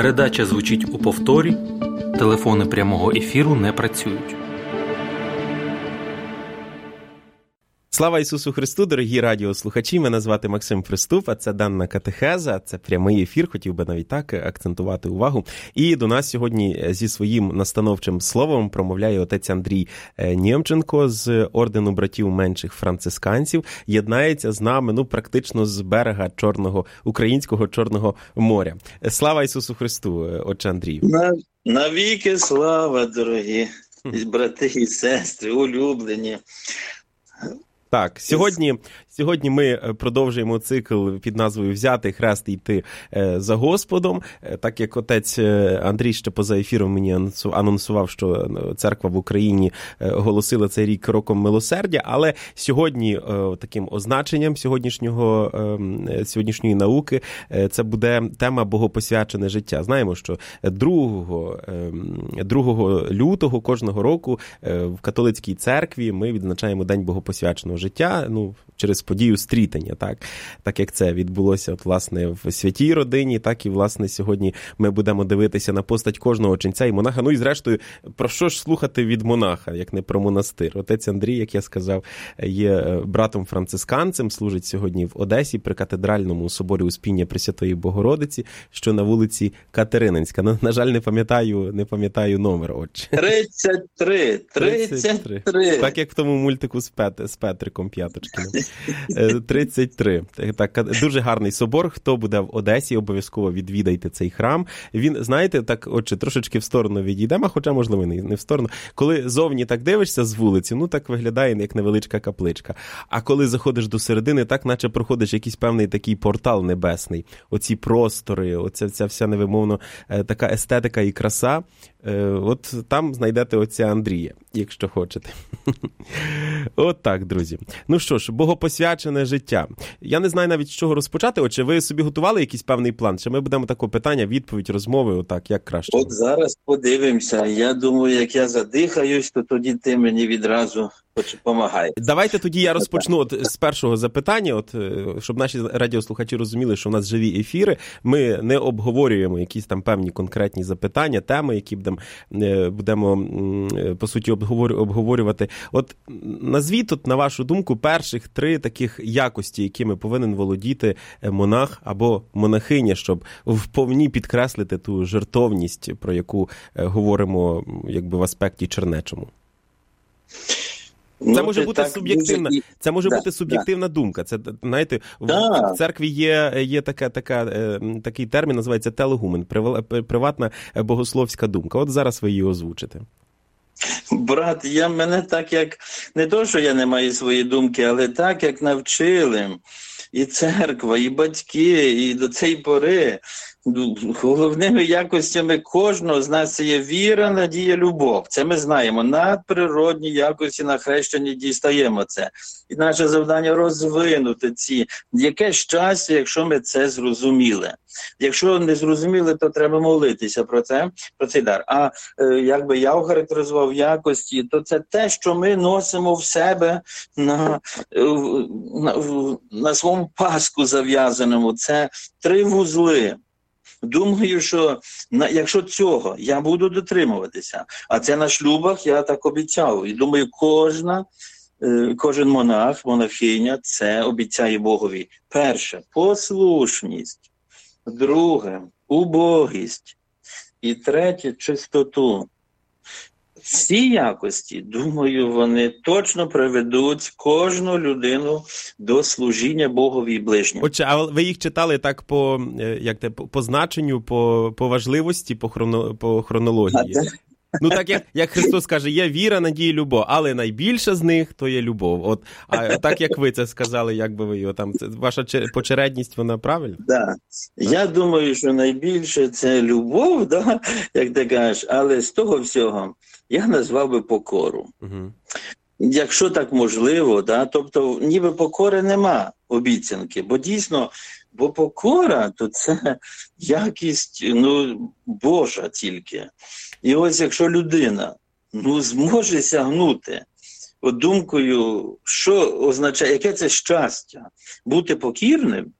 Передача звучить у повторі, телефони прямого ефіру не працюють. Слава Ісусу Христу, дорогі радіослухачі, мене звати Максим Приступ, а це Данна Катехеза, це прямий ефір, хотів би навіть так акцентувати увагу. І до нас сьогодні зі своїм настановчим словом промовляє отець Андрій Нємченко з Ордену братів менших францисканців, єднається з нами, практично з берега українського Чорного моря. Слава Ісусу Христу, отче Андрію. Навіки слава, дорогі брати і сестри, улюблені. Так, сьогодні ми продовжуємо цикл під назвою «Взяти хрест і йти за Господом». Так як отець Андрій ще поза ефіром мені анонсував, що церква в Україні оголосила цей рік роком милосердя, але сьогодні таким означенням сьогоднішньої науки це буде тема «Богопосвячене життя». Знаємо, що 2 лютого кожного року в католицькій церкві ми відзначаємо День Богопосвяченого життя, через подію стрітення, так як це відбулося, власне, в святій родині, так і, власне, сьогодні ми будемо дивитися на постать кожного ченця і монаха. І, зрештою, про що ж слухати від монаха, як не про монастир? Отець Андрій, як я сказав, є братом-францисканцем, служить сьогодні в Одесі при катедральному соборі Успіння Пресвятої Богородиці, що на вулиці Катерининська. На жаль, не пам'ятаю номер, отче. 33. Так, як в тому мультику з Петриком П'яточкиним. 33. Так, дуже гарний собор. Хто буде в Одесі, обов'язково відвідайте цей храм. Він, знаєте, так, отче, трошечки в сторону відійдемо, хоча, можливо, не в сторону. Коли зовні так дивишся з вулиці, так виглядає, як невеличка капличка. А коли заходиш до середини, так наче проходиш якийсь певний такий портал небесний. Оці простори, оця вся невимовно така естетика і краса. От там знайдете отця Андрія, якщо хочете. От так, друзі. Ну що ж, богопосвячене життя. Я не знаю навіть, з чого розпочати. Отже, ви собі готували якийсь певний план? Чи ми будемо такого питання, відповідь, розмови, отак, як краще? От зараз подивимося. Я думаю, як я задихаюсь, то тоді ти мені відразу допомагай. Давайте тоді я розпочну з першого запитання, щоб наші радіослухачі розуміли, що в нас живі ефіри. Ми не обговорюємо якісь там певні конкретні запитання, теми, які будемо по суті обговорювати. От назвіть, на вашу думку, перших 3 таких якості, якими повинен володіти монах або монахиня, щоб вповні підкреслити ту жертовність, про яку говоримо в аспекті чернечому. Це може бути суб'єктивна. Це може бути суб'єктивна думка. Це, знаєте, в церкві є такий термін, називається телегумен, приватна богословська думка. От зараз ви її озвучите. Брат, мене так як, не то, що я не маю своєї думки, але так, як навчили і церква, і батьки, і до цієї пори, головними якостями кожного з нас це є віра, надія, любов. Це ми знаємо. Надприродні якості на хрещенні дістаємо це. І наше завдання розвинути ці. Яке щастя, якщо ми це зрозуміли. Якщо не зрозуміли, то треба молитися про цей дар. А якби я охарактеризував якості, то це те, що ми носимо в себе на своєму паску зав'язаному. Це 3 вузли. Думаю, що якщо цього я буду дотримуватися, а це на шлюбах я так обіцяв. І думаю, кожен монах, монахиня це обіцяє Богові. Перше – послушність. Друге – убогість. І третє – чистоту. Ці якості, думаю, вони точно приведуть кожну людину до служіння Богові і ближньому. Отже, а ви їх читали так по значенню, по важливості, по хронології? Так як Христос каже, є віра, надія, любов, але найбільша з них – то є любов. А так, як ви це сказали, як би ви його там, ваша почередність, вона правильна? Так. Я думаю, що найбільше – це любов, як ти кажеш, але з того всього я назвав би покору. Угу. Якщо так можливо, тобто ніби покори нема обіцянки, бо дійсно, покора – то це якість, Божа тільки. І ось якщо людина, зможе сягнути думкою, що означає, яке це щастя, бути покірним,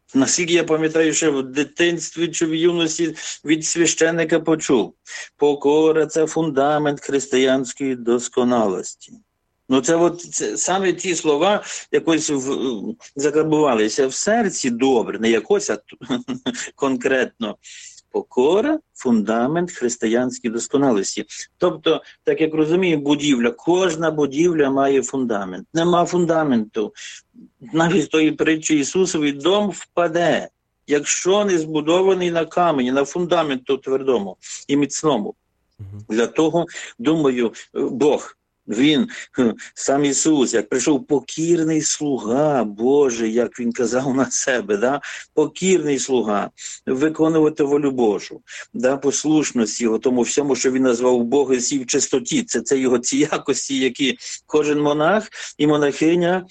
Наскільки я пам'ятаю, що в дитинстві чи в юності від священника почув. Покора – це фундамент християнської досконалості. Ну, це саме ті слова якось закарбувалися в серці добре, не якось, а конкретно. Покора – фундамент християнської досконалості. Тобто, так як розуміємо, будівля, кожна будівля має фундамент. Нема фундаменту. Навіть з тої притчі Ісусові дом впаде, якщо не збудований на камені, на фундаменту твердому і міцному. Для того, думаю, Бог, Він, сам Ісус, як прийшов покірний слуга Божий, як Він казав на себе, да? Покірний слуга, виконувати волю Божу, да? Послушності Його, тому всьому, що Він назвав Бога і в чистоті. Це Його ці якості, які кожен монах і монахиня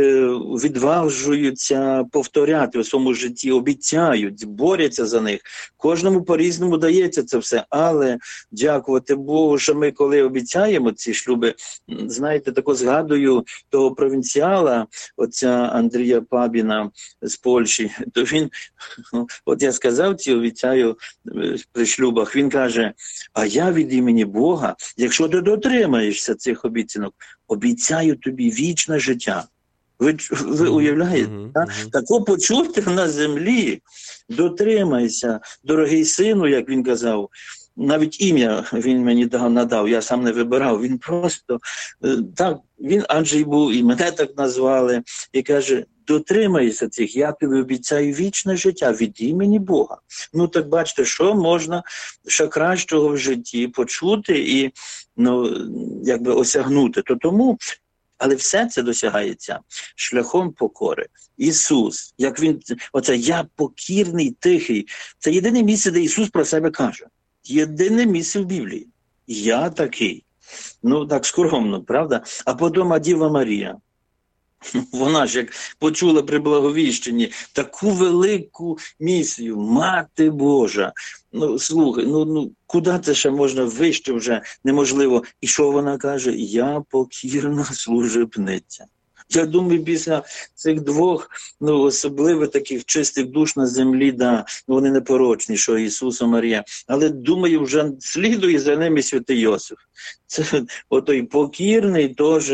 відважуються повторяти у своєму житті, обіцяють, борються за них. Кожному по-різному дається це все, але дякувати Богу, що ми, коли обіцяємо ці шлюби, знаєте, тако згадую того провінціала, отця Андрія Пабіна з Польщі, то він, от я сказав ці обіцяю при шлюбах, він каже, а я від імені Бога, якщо ти дотримаєшся цих обіцянок, обіцяю тобі вічне життя. Ви уявляєте? Тако почути на землі, дотримайся, дорогий сину, як він казав, навіть ім'я він мені надав, я сам не вибирав, він просто, так, він Анджей був, і мене так назвали, і каже, дотримайся цих, я тобі обіцяю вічне життя від імені Бога. Ну так бачите, що можна ще кращого в житті почути і, ну, якби осягнути. То тому, але все це досягається шляхом покори. Ісус, як він, оце я покірний, тихий, це єдине місце, де Ісус про себе каже. Єдине місце в Біблії. Я такий. Ну, так скромно, правда? А потім Діва Марія. Вона ж як почула при Благовіщенні таку велику місію. Мати Божа. Ну, слухай, ну куди це ще можна вище вже неможливо. І що вона каже? Я покірна служебниця. Я думаю, після цих двох, ну, особливо таких чистих душ на землі, да, вони непорочні, що Ісус і Марія, але, думаю, вже слідує за ними святий Йосиф. Це отой покірний теж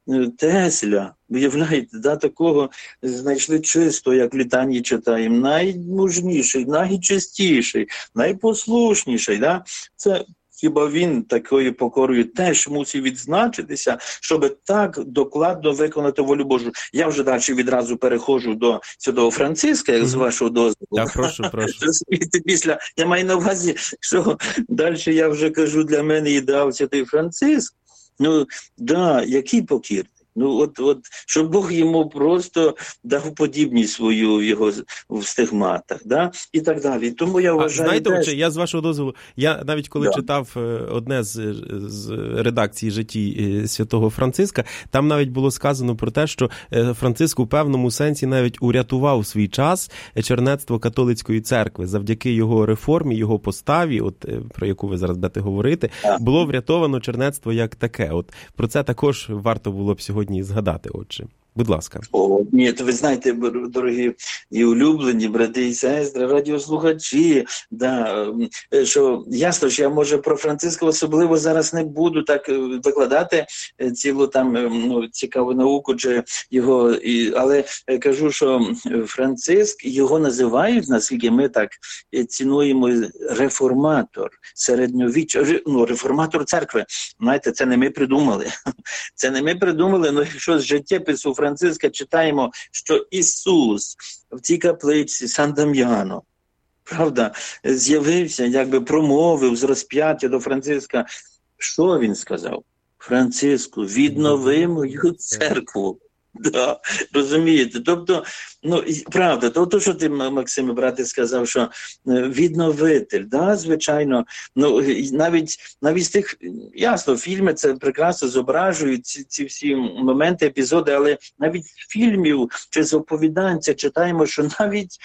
Тесля, виявляєте, да, такого знайшли чисто, як в літанні читаємо, наймужніший, найчистіший, найпослушніший, да, це хіба він такою покорою теж мусив відзначитися, щоб так докладно виконати волю Божу. Я вже далі відразу переходжу до Святого Франциска, як з вашого дозволу. Так, прошу. Після, я маю на увазі, що далі я вже кажу, для мене ідеал Святий Франциск. Ну, да, який покірний. Ну, от, щоб Бог йому просто дав подібність свою його в стигматах, да? І так далі. Тому я вважаю... Знаєте, отче, я з вашого дозволу, я навіть коли читав одне з редакцій житті святого Франциска, там навіть було сказано про те, що Франциск у певному сенсі навіть урятував свій час чернецтво католицької церкви. Завдяки його реформі, його поставі, от про яку ви зараз будете говорити, було врятовано чернецтво як таке. От про це також варто було б сьогодні згадати, отче. Будь ласка. Ні, то ви знаєте, дорогі і улюблені брати і сестри, радіослухачі, да, що ясно, що я, може, про Франциска особливо зараз не буду так викладати цілу там, ну, цікаву науку, чи його, але кажу, що Франциск, його називають, наскільки ми так цінуємо, реформатор середньовіччя, ну, реформатор церкви. Знаєте, це не ми придумали. Це не ми придумали, але якщо з життєпису Франциска читаємо, що Ісус в цій капличці Сан-Дам'яно, правда, з'явився, якби промовив з розп'яття до Франциска. Що він сказав? Франциску, віднови мою церкву. Да, розумієте? Тобто, ну, правда, то, що ти, Максиме, брате, сказав, що відновитель, да, звичайно, ну, навіть з тих, ясно, фільми це прекрасно зображують, ці всі моменти, епізоди, але навіть з фільмів чи з оповідань читаємо, що навіть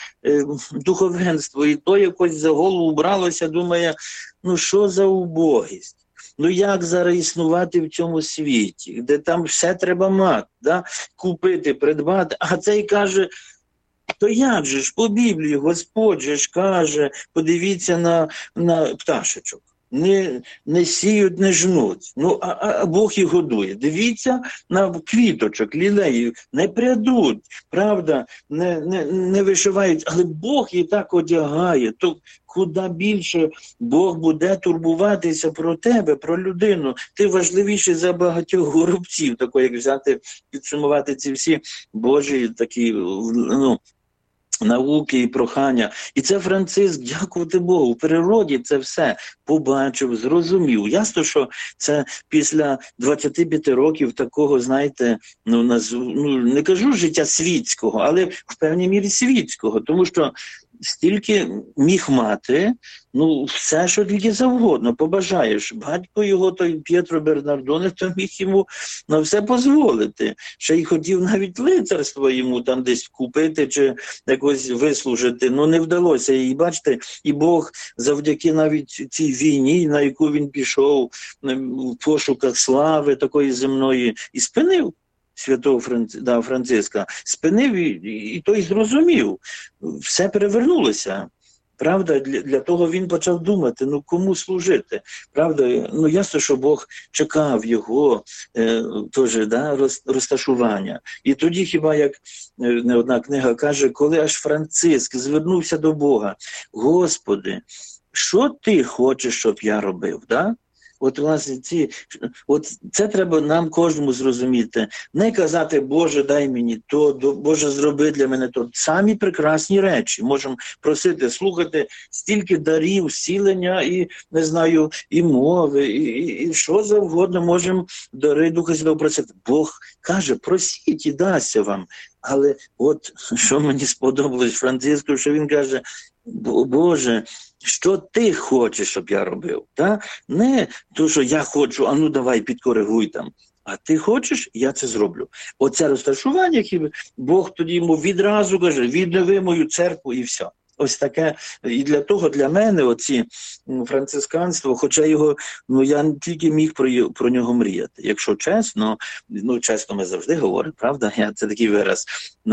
духовенство і то якось за голову бралося, думає, ну, що за убогість? Ну, як зараз існувати в цьому світі, де там все треба мати, да? Купити, придбати, а цей каже, То як же ж по Біблії Господь же ж каже, подивіться на пташечок. Не сіють, не жнуть. А Бог їх годує. Дивіться на квіточок, лілеїв, не прядуть, правда, не вишивають, але Бог їх так одягає. То куди більше Бог буде турбуватися про тебе, про людину. Ти важливіший за багатьох горобців, тако як взяти, підсумувати ці всі Божі такі, науки і прохання. І це Франциск, дякувати Богу, в природі це все побачив, зрозумів. Ясно, що це після 25 років такого, знаєте, не кажу життя світського, але в певній мірі світського, тому що стільки міг мати, все, що тільки завгодно, побажаєш. Батько його, той П'єтро Бернардоне, то міг йому на все дозволити. Ще й хотів навіть лицарство йому там десь купити чи якось вислужити. Не вдалося. І бачите, і Бог завдяки навіть цій війні, на яку він пішов в пошуках слави такої земної, і спинив святого Франциска, спинив, і той зрозумів. Все перевернулося. Правда, для того він почав думати, кому служити. Правда, ясно, що Бог чекав його розташування. І тоді хіба, як не одна книга каже, коли аж Франциск звернувся до Бога, Господи, що ти хочеш, щоб я робив, да? От, власне, це треба нам кожному зрозуміти. Не казати, Боже, дай мені то, Боже, зроби для мене то. Самі прекрасні речі. Можемо просити, слухати стільки дарів, зцілення і, не знаю, і мови, і що завгодно можемо дари Духа Святого просити. Бог каже, просіть і дасться вам. Але от, що мені сподобалось Франциску, що він каже, Боже, що ти хочеш, щоб я робив? Та? Не то, що я хочу, давай підкоригуй там. А ти хочеш, я це зроблю. Оце розташування, яке Бог тоді йому відразу каже, віднови мою церкву і все. Ось таке. І для мене оці францисканство, хоча його, я тільки міг про нього мріяти. Якщо чесно, чесно ми завжди говоримо, правда? Це такий вираз.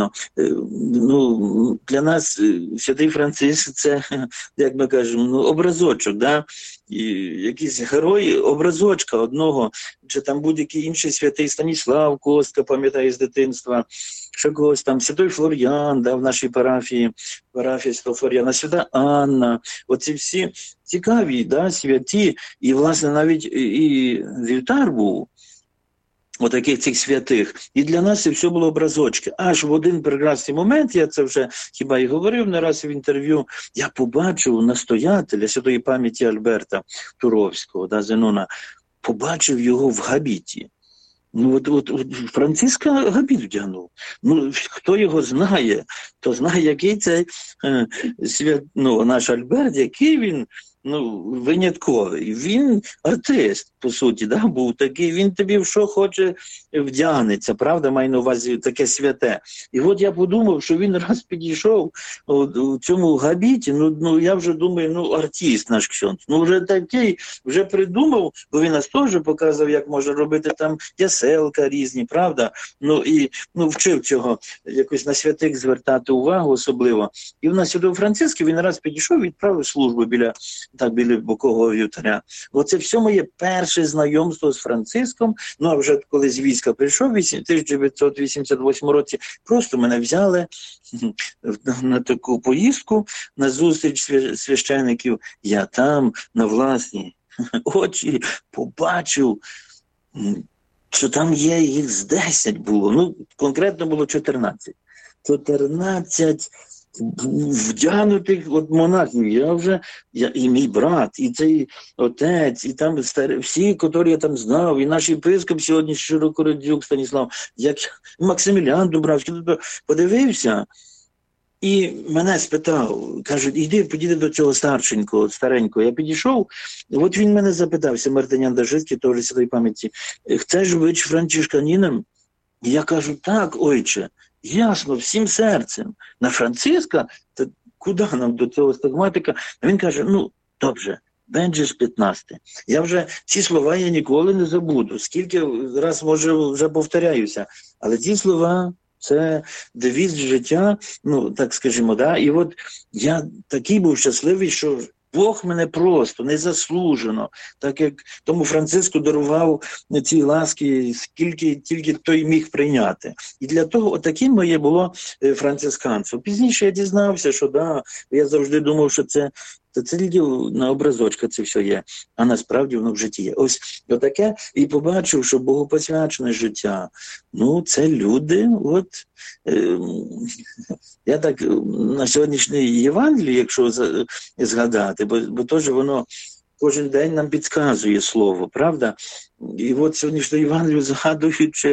Для нас святий Франциск – це, як ми кажемо, образочок, да? І якийсь герой образочка одного, чи там будь-який інший святий Станіслав Костка, пам'ятаю з дитинства, ще когось там, святой Флор'ян, в нашій парафії Святого Флор'яна, свята Анна, оці всі цікаві, святі, і, власне, навіть і вівтар був, отаких цих святих. І для нас це все було образочки. Аж в один прекрасний момент, я це вже хіба і говорив не раз в інтерв'ю, я побачив настоятеля святої пам'яті Альберта Туровського, Зенона, побачив його в габіті. От Франциска габіт вдягнув. Хто його знає, то знає, який цей наш Альберт, який він винятковий. Він артист, по суті, був такий, він тобі в що хоче вдягнеться, правда, маю на увазі таке святе. І от я подумав, що він раз підійшов у цьому габіті, я вже думаю, артист наш ксьондз, вже такий, вже придумав, бо він нас теж показав, як може робити там яселка різні, правда, і вчив цього, якось на святих звертати увагу особливо. І в нас Святого Франциска він раз підійшов, відправив службу біля бокового вівтаря. Оце все моє перше знайомство з Франциском, а вже коли з війська прийшов в 1988 році, просто мене взяли на таку поїздку, на зустріч священиків. Я там на власні очі побачив, що там є їх з 10 було, конкретно було 14. 14 вдягнутих монахів, і мій брат, і цей отець, і там всі, які я там знав, і наш єпископ сьогодні Широкородзюк Станіслав, як Максимілян Дубравський, подивився, і мене спитав, кажуть, іди, підійди до цього старенького. Я підійшов, от він мене запитався, Мартинян Дажицький, теж святої пам'яті, хочеш бути францишканином? І я кажу, так, ойче, ясно, всім серцем. На Франциска, то куди нам до цього стагматика? А він каже, добре, Бенджиш 15. Я вже ці слова я ніколи не забуду. Скільки раз, може, вже повторяюся. Але ці слова Це девіз життя, ну, так скажімо, да? І от я такий був щасливий, що Бог мене просто, незаслужено, так як тому Франциску дарував ці ласки, скільки тільки той міг прийняти. І для того, отаким моє було францисканство. Пізніше я дізнався, що да, я завжди думав, що це тільки на образочках це все є, а насправді воно в житті є. Ось отаке, і побачив, що богопосвячене життя, ну, це люди, от, я так на сьогоднішній Євангелії, якщо згадати, бо теж воно кожен день нам підказує слово, правда? І от сьогоднішнє Євангелію згадуючи,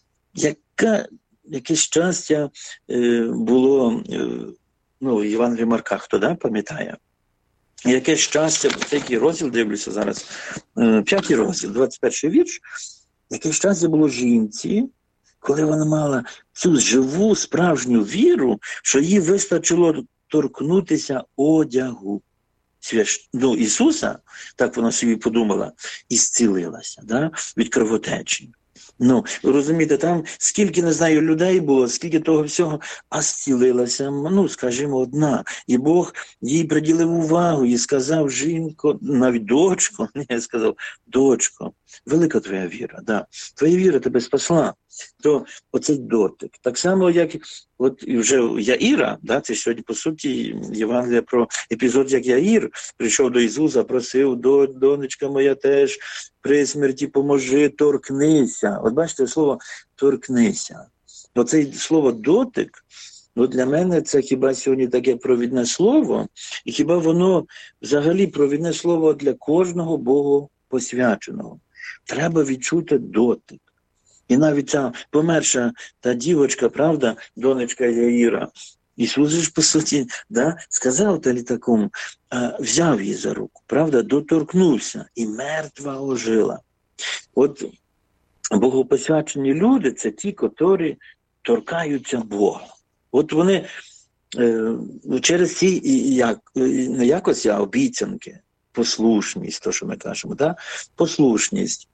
яке щастя було, ну, Євангелія Марка, хто, да, пам'ятає? Яке щастя, це який розділ, дивлюся зараз, 5-й розділ, 21-й вірш, яке щастя було жінці, коли вона мала цю живу, справжню віру, що їй вистачило торкнутися одягу Ісуса, так вона собі подумала, і зцілилася, да, від кровотечі. Ну, розумієте, там скільки, не знаю, людей було, скільки того всього, а зцілилася, ну, скажімо, одна. І Бог їй приділив увагу і сказав: жінко, навіть дочко, я сказав: дочко, велика твоя віра, да. Твоя віра тебе спасла. То оцей дотик. Так само, як от вже Яїра, да, це сьогодні, по суті, Євангелія про епізод, як Яїр прийшов до Ісуса, просив: донечка моя теж при смерті поможи, торкнися. От бачите, слово «торкнися». Оце слово «дотик», ну, для мене це хіба сьогодні таке провідне слово, і хіба воно взагалі провідне слово для кожного богопосвяченого. Треба відчути дотик. І навіть ця померша та дівочка, правда, донечка Яїра, Ісус ж, по суті, да, сказав такому, взяв її за руку, правда, доторкнувся, і мертва ожила. От богопосвячені люди – це ті, котрі торкаються Бога. От вони через ці не якось, а обіцянки, послушність, то, що ми кажемо, да? Послушність,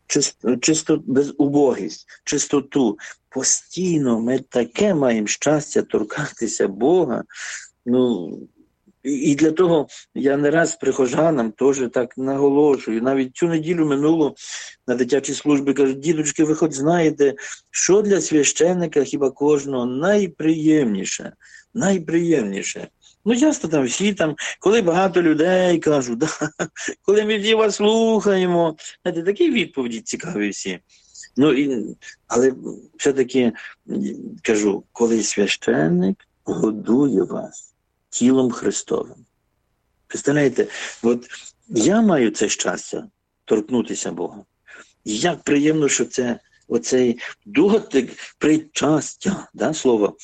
безубогість, чистоту. Постійно ми таке маємо щастя торкатися Бога. Ну, і для того я не раз прихожанам теж так наголошую. Навіть цю неділю минуло на дитячій службі кажуть: дідочки, ви хоч знаєте, що для священника хіба кожного найприємніше? Найприємніше. Ну, часто там всі там, коли багато людей кажуть, да, коли ми всі вас слухаємо, знаєте, такі відповіді цікаві всі. Ну, але все-таки кажу, коли священник годує вас тілом Христовим. Представляєте, от я маю це щастя торкнутися Бога. І як приємно, що це оцей дотик, причастя, да, слово,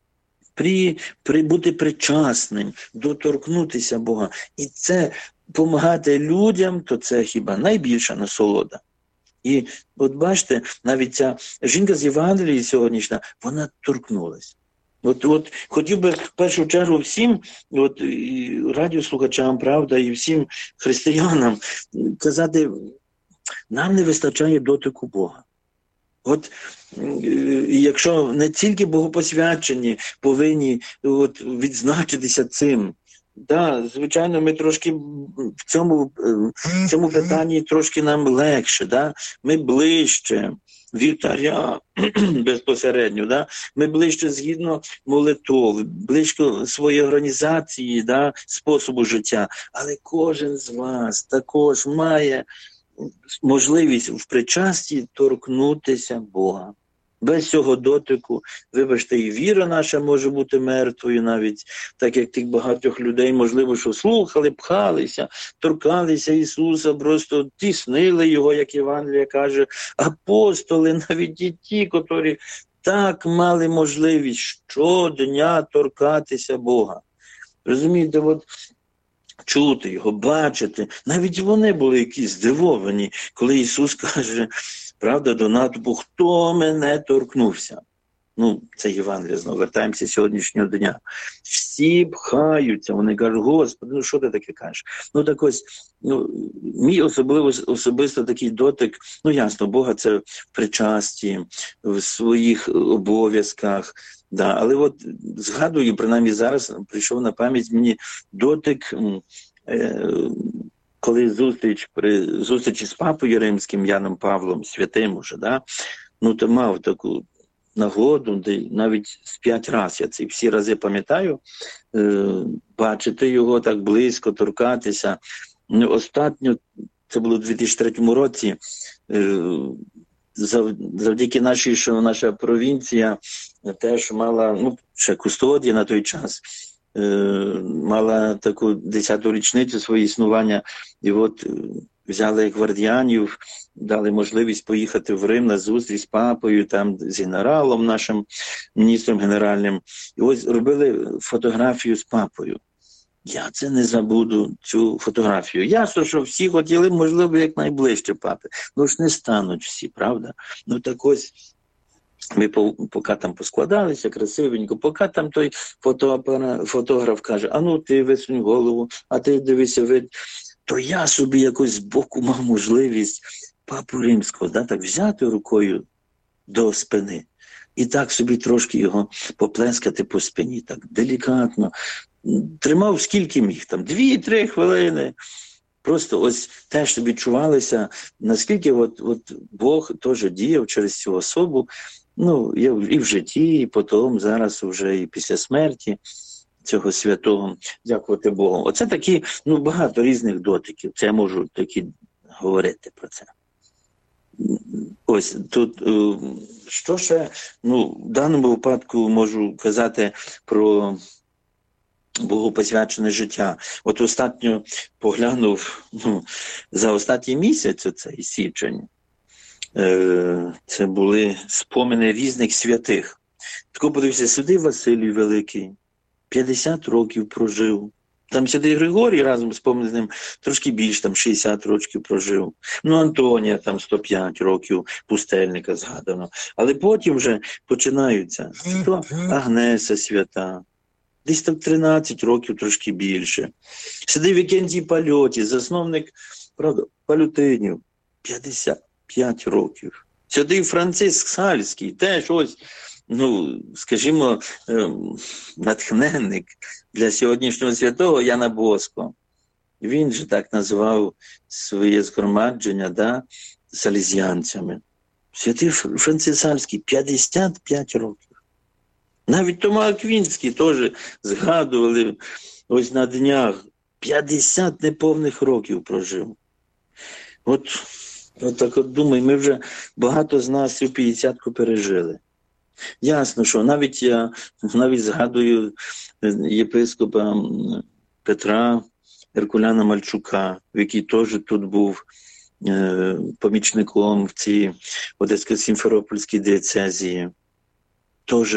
бути причасним, доторкнутися Бога. І це допомагати людям, то це хіба найбільша насолода. І от бачите, навіть ця жінка з Євангелії сьогоднішня, вона торкнулася. От хотів би в першу чергу всім, от, і радіослухачам, правда, і всім християнам казати: нам не вистачає дотику Бога. От, і якщо не тільки богопосвячені повинні от відзначитися цим, да, звичайно, ми трошки в цьому питанні трошки нам легше, да? Ми ближче вівтаря безпосередньо, да? Ми ближче згідно молитов, ближче своєї організації, да, способу життя. Але кожен з вас також має можливість в причасті торкнутися Бога. Без цього дотику, вибачте, і віра наша може бути мертвою навіть, так як тих багатьох людей, можливо, що слухали, пхалися, торкалися Ісуса, просто тіснили Його, як Євангелія каже, апостоли, навіть і ті, котрі так мали можливість щодня торкатися Бога. Розумієте, от чути Його, бачити, навіть вони були якісь здивовані, коли Ісус каже, правда, до натовпу: хто мене торкнувся? це Євангеліє, знову вертаємося сьогоднішнього дня. Всі пхаються, вони кажуть, Господи, що ти таке кажеш? Так ось, мій особисто такий дотик, ясно, Бога це в причасті, в своїх обов'язках, але от згадую, принаймні зараз прийшов на пам'ять мені дотик, коли при зустрічі з папою римським Яном Павлом, святим уже, то мав таку нагоду, де навіть з 5 разів, я ці всі рази пам'ятаю, бачити його так близько, торкатися. Остатньо, це було у 2003 році, завдяки нашій, що наша провінція теж мала, ще кустодія на той час, мала таку 10-ту річницю своєї існування, і от взяли гвардіянів, дали можливість поїхати в Рим на зустріч з папою, там з генералом нашим, міністром генеральним. І ось робили фотографію з папою. Я це не забуду, цю фотографію. Ясно, що всі хотіли, можливо, якнайближче папи. ж не стануть всі, правда? Так ось, ми поки там поскладалися красивенько, поки там той фотограф каже, ти висунь голову, а ти дивися, то я собі якось збоку мав можливість папу римського, так взяти рукою до спини і так собі трошки його поплескати по спині, так делікатно. Тримав скільки міг, 2-3 хвилини. Просто ось теж щоб відчувалося, наскільки от Бог теж діяв через цю особу, і в житті, і потім, зараз вже і після смерті цього святого, дякувати Богу. Оце такі, багато різних дотиків, це я можу такі говорити про це. Ось тут, що ще, в даному випадку можу казати про Богу посвячене життя. От останньо поглянув, за останній місяць, оцей січень, це були спомини різних святих. Тако подивився, святий Василій Великий, 50 років прожив. Там святий Григорій разом спомни з ним трошки більше, 60 років прожив. Антонія 105 років, пустельника згадано. Але потім вже починаються. То Агнеса свята, десь 13 років, трошки більше. Святий Вікентій Пальотій, засновник, правда, Палютинів, 55 років. Святий Франциск Сальський, теж ось, скажімо, натхненник для сьогоднішнього святого Яна Боско. Він же так назвав своє згромадження, салезіанцями. Святий Франциск Сальський, 55 років. Навіть Тома Аквінський теж згадували ось на днях. 50 неповних років прожив. От так думаю, ми вже багато з нас цю 50-ку пережили. Ясно, що навіть я згадую єпископа Петра Геркуляна Мальчука, який теж тут був помічником в цій Одесько-Сімферопольській дієцезії. Теж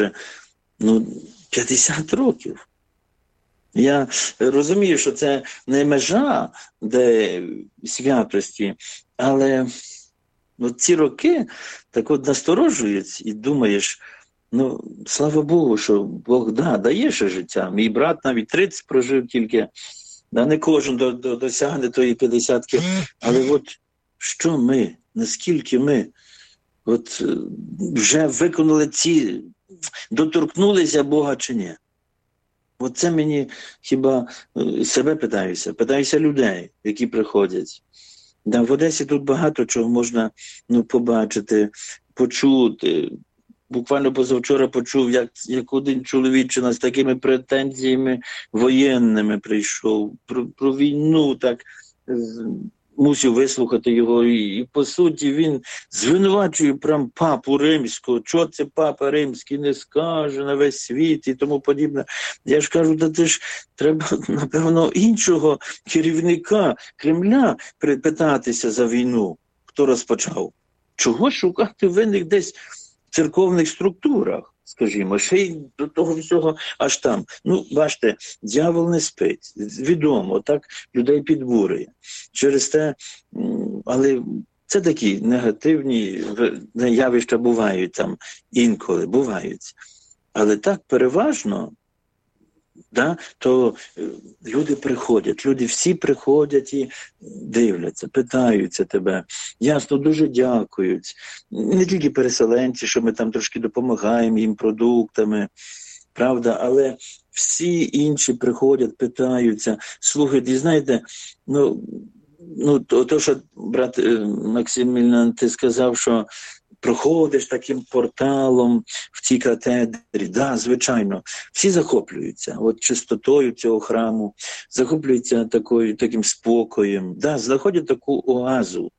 50 років. Я розумію, що це не межа де святості, але ці роки так от насторожують і думаєш, слава Богу, що Бог дає ще життя. Мій брат навіть 30 прожив тільки, не кожен досягне тої 50-ки, але от що ми, наскільки ми вже виконали доторкнулися Бога чи ні? Оце мені хіба себе питаюся людей, які приходять. В Одесі тут багато чого можна побачити, почути. Буквально позавчора почув, як один чоловічина з такими претензіями воєнними прийшов. Про війну так мусив вислухати його. І по суті, він звинувачує прям папу римського. Чого це папа римський не скаже на весь світ і тому подібне. Я ж кажу, треба, напевно, іншого керівника Кремля питатися за війну. Хто розпочав? Чого шукати винних десь в церковних структурах, скажімо, ще й до того всього аж там. Бачите, дьявол не спить, відомо, так людей підбурює. Через те, але Це такі негативні явища бувають там, інколи бувають. Але так переважно, да, то люди приходять, люди всі приходять і дивляться, питаються тебе. Ясно, дуже дякують. Не тільки переселенці, що ми там трошки допомагаємо їм продуктами, правда, але всі інші приходять, питаються, слухайте, і знаєте, то, що брат Максиміліан, ти сказав, що проходиш таким порталом в цій катедрі. Да, звичайно, всі захоплюються от чистотою цього храму, захоплюються таким спокоєм, да, знаходять таку оазу,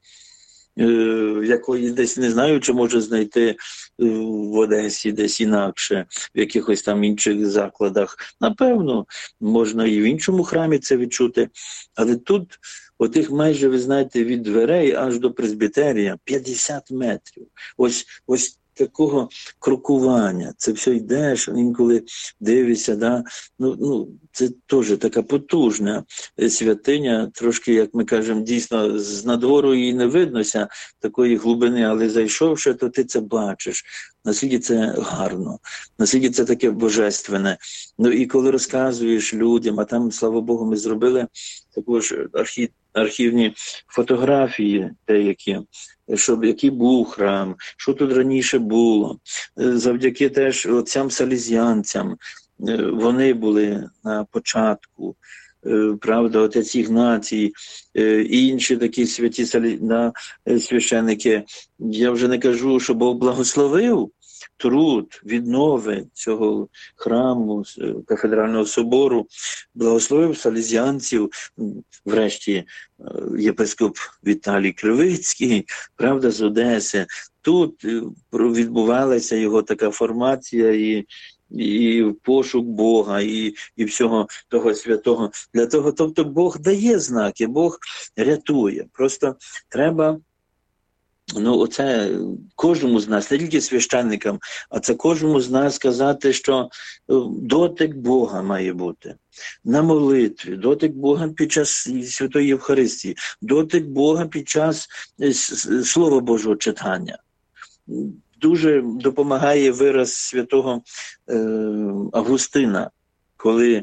якої десь не знаю, чи може знайти в Одесі, десь інакше, в якихось там інших закладах. Напевно, можна і в іншому храмі це відчути, але тут отих майже, ви знаєте, від дверей аж до презбітерія 50 метрів. Ось такого крокування. Це все йдеш, інколи дивишся, да? Це теж така потужна святиня, трошки, як ми кажемо, дійсно, з надвору її не виднося, такої глибини, але зайшовши, то ти це бачиш. Наскільки це гарно, наскільки це таке божественне. І коли розказуєш людям, а там, слава Богу, ми зробили також архівні фотографії деякі, щоб який був храм, що тут раніше було. Завдяки теж отцям салезіанцям, вони були на початку, правда, отець Ігнатій, інші такі святі священники. Я вже не кажу, що Бог благословив труд віднови цього храму, кафедрального собору, благословив салезіанців, врешті єпископ Віталій Кривицький, правда, з Одеси. Тут відбувалася його така формація і пошук Бога, і всього того святого. Для того, тобто Бог дає знаки, Бог рятує. Просто треба оце кожному з нас, не тільки священникам, а це кожному з нас сказати, що дотик Бога має бути на молитві, дотик Бога під час Святої Євхаристії, дотик Бога під час Слова Божого читання. Дуже допомагає вираз святого Августина, коли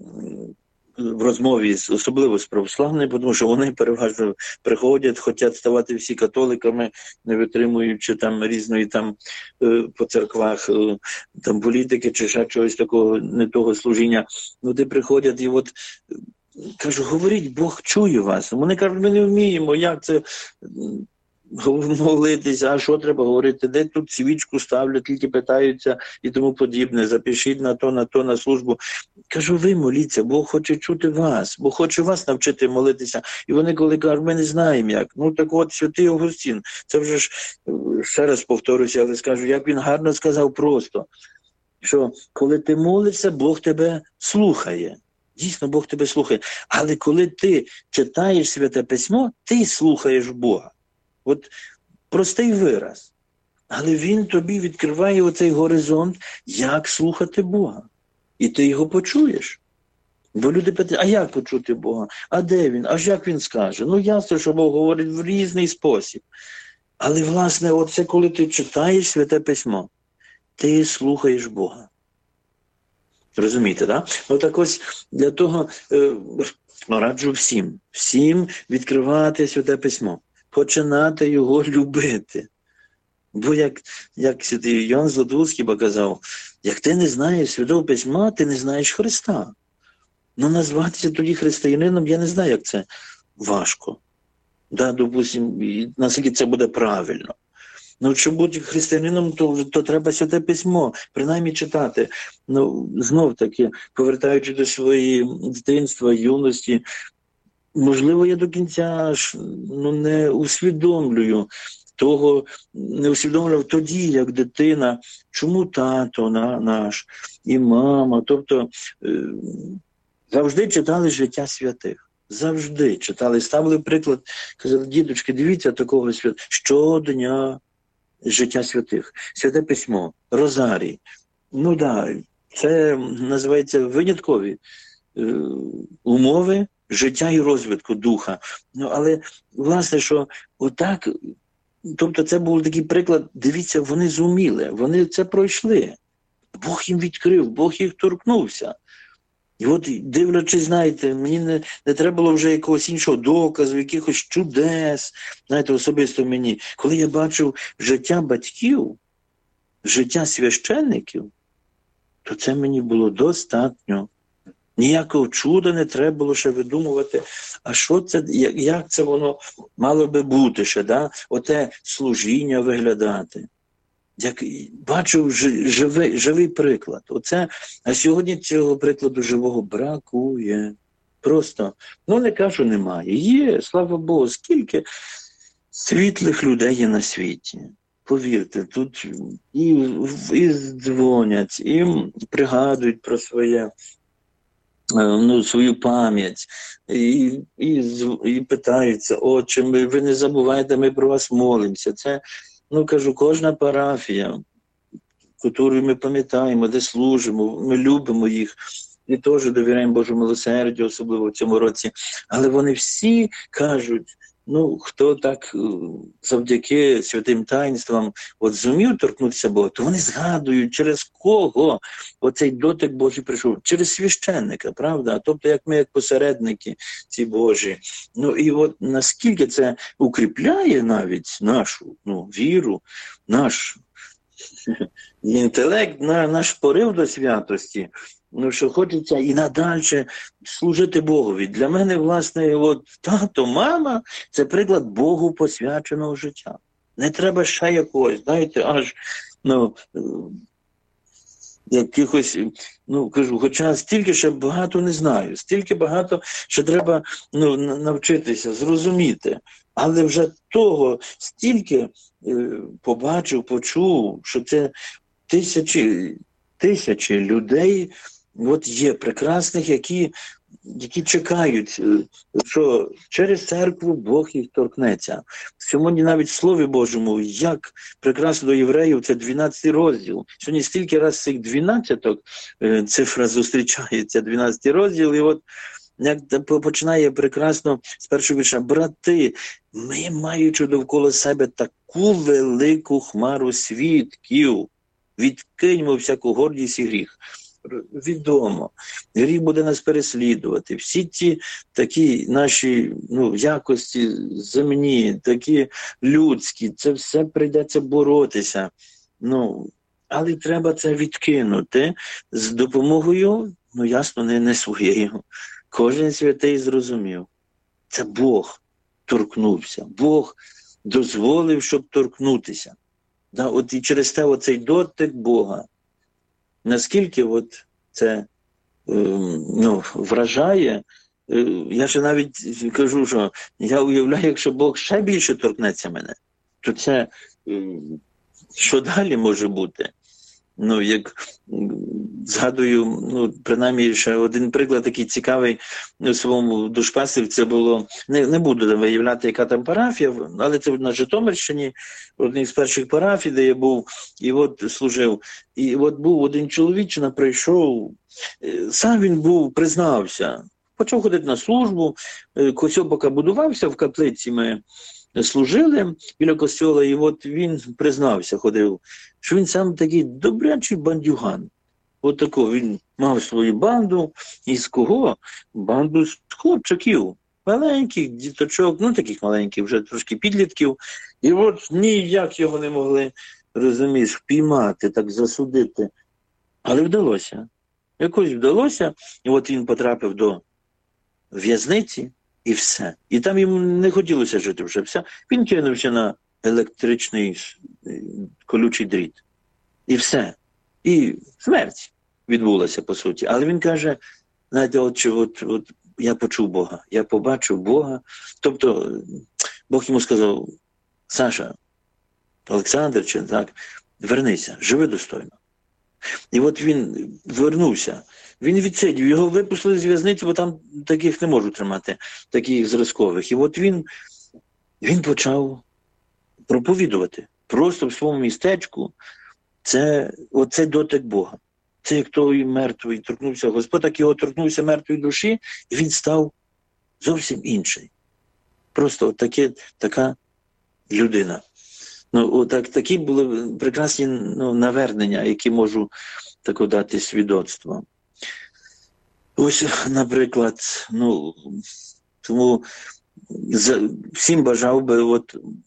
в розмові, особливо з православними, тому що вони переважно приходять, хочуть ставати всі католиками, не витримуючи там різної там по церквах там політики чи ще чогось такого, не того служіння. Ти приходять і от кажу, говоріть, Бог чує вас. Вони кажуть, ми не вміємо, як це молитися, а що треба говорити, де тут свічку ставлять, тільки питаються і тому подібне, запишіть на то, на службу. Кажу, ви моліться, Бог хоче чути вас, Бог хоче вас навчити молитися. І вони коли кажуть, ми не знаємо як. Так от, святий Августин, це вже ж, ще раз повторюся, але скажу, як він гарно сказав просто, що коли ти молишся, Бог тебе слухає. Дійсно, Бог тебе слухає. Але коли ти читаєш Святе Письмо, ти слухаєш Бога. От простий вираз. Але він тобі відкриває оцей горизонт, як слухати Бога. І ти його почуєш. Бо люди питають, а як почути Бога? А де він? Аж як він скаже? Ясно, що Бог говорить в різний спосіб. Але, власне, оце коли ти читаєш Святе Письмо, ти слухаєш Бога. Розумієте, так? Так ось для того раджу всім відкривати Святе Письмо. Починати його любити. Бо як святий Йоанн Златоуст казав, як ти не знаєш Святого Письма, ти не знаєш Христа. Назватися тоді християнином, я не знаю, як це важко. Допустим, наскільки це буде правильно. Щоб бути християнином, то треба Святе Письмо, принаймні читати. Знов-таки, повертаючи до своєї дитинства, юності, можливо, я до кінця не усвідомлюю того, не усвідомлював тоді, як дитина, чому тато наш і мама, тобто завжди читали життя святих. Завжди читали, ставили приклад, казали, дідочки, дивіться такого святого, щодня життя святих, Святе Письмо, Розарій. Це називається виняткові умови життя і розвитку духа. Але, власне, що отак, тобто це був такий приклад, дивіться, вони зуміли, вони це пройшли. Бог їм відкрив, Бог їх торкнувся. І от, дивлячись, знаєте, мені не треба було вже якогось іншого доказу, якихось чудес, знаєте, особисто мені. Коли я бачив життя батьків, життя священників, то це мені було достатньо. Ніякого чуда не треба було ще видумувати, а що це, як це воно мало би бути ще, да? Оте служіння виглядати. Як бачив живий приклад. А сьогодні цього прикладу живого бракує. Просто, не кажу, немає. Є, слава Богу, скільки світлих людей є на світі. Повірте, тут і дзвонять, і пригадують про свою пам'ять, і питаються, отче, ви не забувайте, ми про вас молимося. Це, кажу, кожна парафія, яку ми пам'ятаємо, де служимо, ми любимо їх, і теж довіряємо Божому милосердю, особливо в цьому році. Але вони всі кажуть, хто так завдяки святим таїнствам зумів торкнутися Бога, то вони згадують, через кого оцей дотик Божий прийшов. Через священника, правда? Тобто, як ми, як посередники ці Божі. І наскільки це укріпляє навіть нашу віру, наш інтелект, наш порив до святості, що хочеться і надальше служити Богові. Для мене, власне, тато, мама – це приклад Богу посвяченого життя. Не треба ще якогось, знаєте, аж, якихось, кажу, хоча стільки ще багато не знаю, стільки багато ще треба, навчитися, зрозуміти. Але вже того стільки побачив, почув, що це тисячі людей, є прекрасних, які чекають, що через церкву Бог їх торкнеться. Сьогодні навіть в Слові Божому, як прекрасно до євреїв, це 12 розділ. Сьогодні стільки раз цих 12 цифра зустрічається, 12 розділ, і як починає прекрасно з першого вірша. Брати, ми, маючи довкола себе таку велику хмару свідків, відкиньмо всяку гордість і гріх. Відомо, гріх буде нас переслідувати. Всі ті такі наші якості земні, такі людські, це все прийдеться боротися. Але треба це відкинути з допомогою, ясно, не своєю. Кожен святий зрозумів. Це Бог торкнувся. Бог дозволив, щоб торкнутися. І через те оцей дотик Бога, наскільки це вражає, я ще навіть кажу, що я уявляю, якщо Бог ще більше торкнеться мене, то це що далі може бути? Як згадую, принаймні ще один приклад такий цікавий у своєму душпасі, це було, не буду виявляти, яка там парафія, але це на Житомирщині, одній з перших парафій, де я був, і служив. І був один чоловічина, прийшов, сам він признався, почав ходити на службу, костьол поки будувався, в каплиці ми служили біля костьола, і він признався, ходив, що він сам такий добрячий бандюган. Він мав свою банду, і з кого? Банду з хлопчаків, маленьких діточок, таких маленьких, вже трошки підлітків, і ніяк його не могли, розумієш, впіймати, так засудити. Але вдалося. Якось вдалося, і він потрапив до в'язниці, і все. І там йому не хотілося жити вже все. Він кинувся на електричний колючий дріт. І все. І смерть відбулася, по суті. Але він каже, знаєте, я почув Бога, я побачив Бога. Тобто, Бог йому сказав, Саша, Олександр, вернися, живи достойно. І він вернувся. Він відсидів, його випустили з в'язниці, бо там таких не можуть тримати, таких зразкових. І він почав проповідувати. Просто в своєму містечку. Оце дотик Бога. Це як той мертвий торкнувся. Господь так його торкнувся мертвої душі, і він став зовсім інший. Просто така людина. Такі були прекрасні навернення, які можу тако дати свідоцтво. Ось, наприклад, тому всім бажав би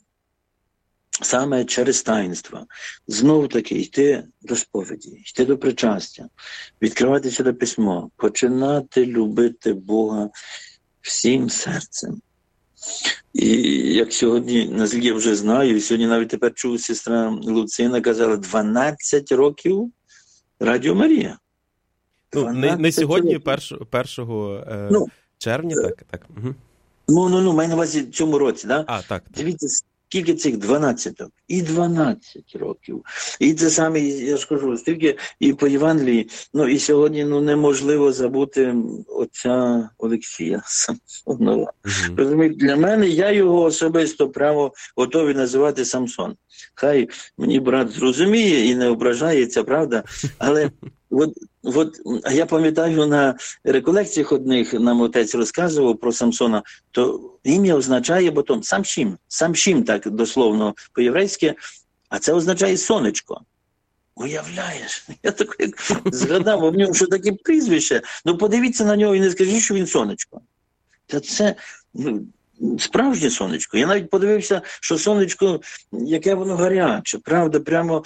саме через таїнства знову таки йти до сповіді, йти до причастя, відкриватися до письмо, починати любити Бога всім серцем. І як сьогодні, наскільки я вже знаю, сьогодні навіть тепер чув, сестра Луцина казала, 12 років Радіо Марія. Не сьогодні, 1 червня, так. Угу. Маю на увазі в цьому році, да? Так. Дивіться, скільки цих 12? І 12 років. І це саме, я ж кажу, стільки і по Євангелії, і сьогодні неможливо забути отця Олексія Самсонова. Розумієте, для мене, я його особисто право готовий називати Самсон. Хай мені брат зрозуміє і не ображається, правда, але я пам'ятаю, на реколекціях одних нам отець розказував про Самсона, то ім'я означає потім Самшім, так дословно по-єврейськи, а це означає сонечко. Уявляєш? Я так згадав, в ньому що таке прізвище. Подивіться на нього і не скажіть, що він сонечко. Та це справжнє сонечко. Я навіть подивився, що сонечко, яке воно гаряче, правда, прямо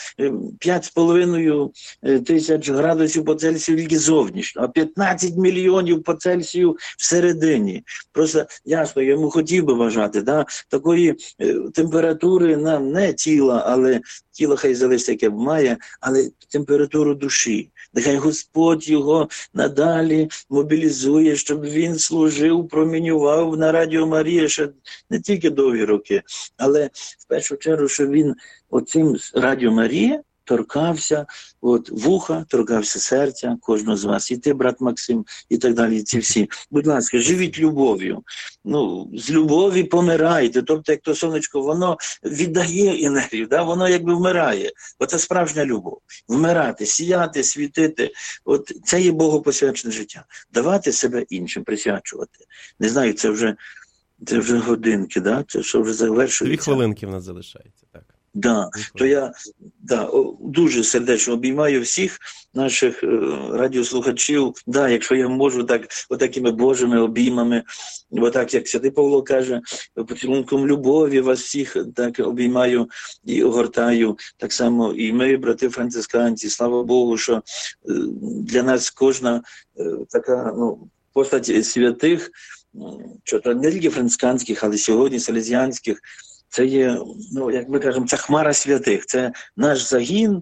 5,5 тисяч градусів по Цельсію тільки зовнішньо, а 15 мільйонів по Цельсію всередині. Просто, ясно, я йому хотів би бажати, такої температури нам не тіла, але тіло хай залишиться, яке має, але температуру душі. Нехай Господь його надалі мобілізує, щоб він служив, промінював на Радіо Марія ще не тільки довгі роки, але в першу чергу, що він оцим Радіо Марія торкався вуха, торкався серця кожного з вас. І ти, брат Максим, і так далі, ці всі. Будь ласка, живіть любов'ю. З любові помирайте. Тобто, як то сонечко, воно віддає енергію, воно якби вмирає. Оце справжня любов. Вмирати, сіяти, світити. Це є богопосвячене життя. Давати себе іншим, присвячувати. Не знаю, це вже годинки, це що вже завершується. 2 хвилинки в нас залишається, так. То я дуже сердечно обіймаю всіх наших радіослухачів. Якщо я можу, отакими Божими обіймами, так як Святий Павло каже, поцілунком любові вас всіх так обіймаю і огортаю. Так само і ми, брати францисканці, слава Богу, що для нас кожна така постать святих, що то не тільки францисканських, але сьогодні салезіанських, це є, як ми кажемо, це хмара святих, це наш загін,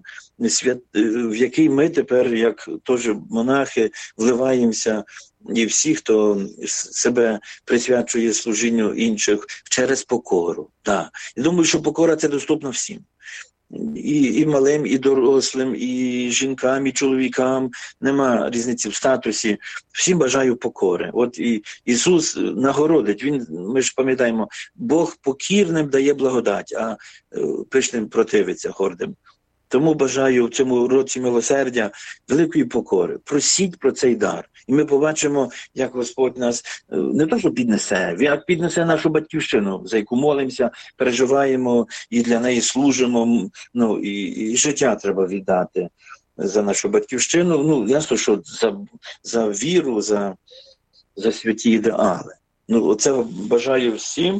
в який ми тепер, як теж монахи, вливаємося, і всі, хто себе присвячує служінню інших через покору. Я думаю, що покора – це доступно всім. І малим, і дорослим, і жінкам, і чоловікам. Нема різниці в статусі. Всім бажаю покори. І Ісус нагородить. Ми ж пам'ятаємо, Бог покірним дає благодать, а пишним противиться гордим. Тому бажаю в цьому році милосердя великої покори. Просіть про цей дар. І ми побачимо, як Господь нас не то, що піднесе, як піднесе нашу батьківщину, за яку молимося, переживаємо і для неї служимо. І життя треба віддати за нашу батьківщину. Ясно, що за віру, за святі ідеали. Оце бажаю всім.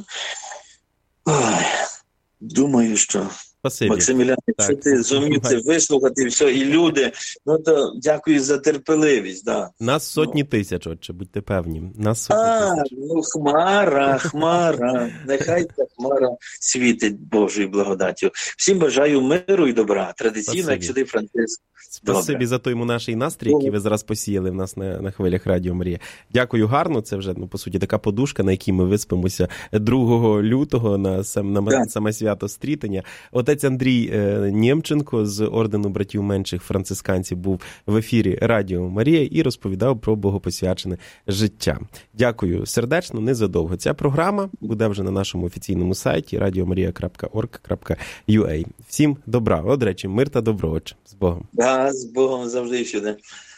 Думаю, що Максимілян, якщо ти зумів це вислухати, все, і люди, то дякую за терпеливість. Нас сотні тисяч, отче, будьте певні. Нас сотні тисяч. Хмара. Нехай ця хмара світить Божою благодаттю. Всім бажаю миру і добра. Традиційно, як Святий Франциск. Спасибі за той монаший настрій, який ви зараз посіяли в нас на хвилях Радіо Марія. Дякую гарно. Це вже, по суті, така подушка, на якій ми виспимося 2 лютого на саме свято Стрітення. Отець Андрій Нємченко з Ордену братів менших францисканців був в ефірі Радіо Марія і розповідав про богопосвячене життя. Дякую сердечно, незадовго. Ця програма буде вже на нашому офіційному сайті radiomaria.org.ua. Всім добра. До речі, мир та добро, отче. З Богом. З Богом завжди і всюди.